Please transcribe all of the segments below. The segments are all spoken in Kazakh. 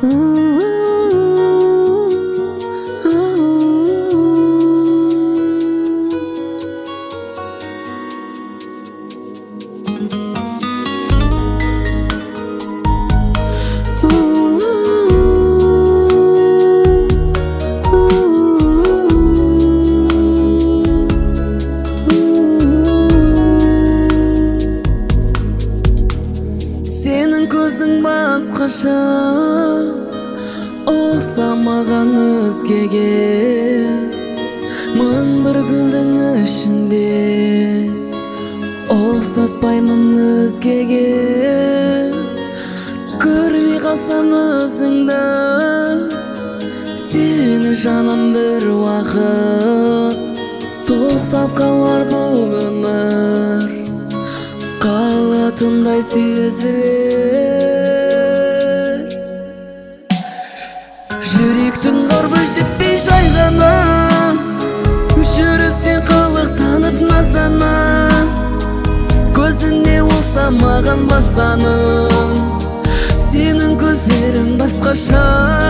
Сенің көзің басқаша, ұқсамаған өзгеге. Мың бір гүлдің ішінде ұқсатпаймын өзгеге. Көрмей қалсам өзіңді, сені жаным бір уақыт. Тоқтап қалар бұл өмір, қалатындай сезілер. Жүректің құрбы жетпей жайғана, жүріп сен қылықтанып наздана. Көзіне олса маған басқаның, сенің көздерің басқаша.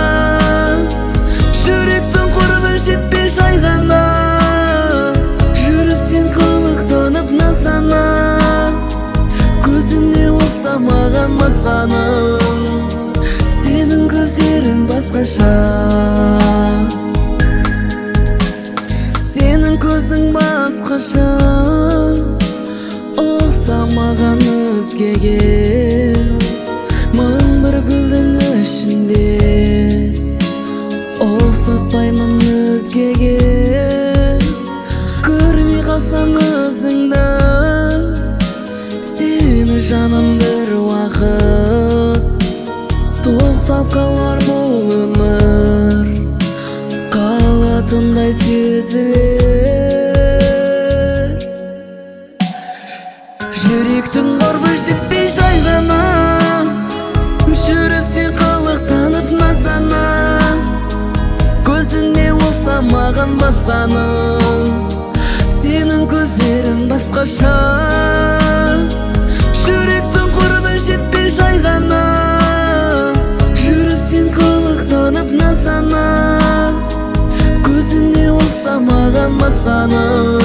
Жүректің құрбы жетпей жайғана, жүріп сен қылықтанып наздана. Көзіне оқса маған басқаның, сенің көздерің басқаша. Сенің көзің басқаша, оқса маған өзгеге. Мың бір гүлдің ішінде ұқсатпаймын өзгеге. Көрмей қалсам өзіңді, сені жаным бір уақыт. Тоқтап қалар бұл өмір, қалатындай сезілер. Жүректің құрбы жетпей жайғана, жүріп сен қылықтанып наздана. Көзіне олса маған басқаның, сенің көздерің басқаша. Жүректің құрбы жетпей жайғана, жүріп сен қылықтанып наздана. Көзіне оқса маған басқаның,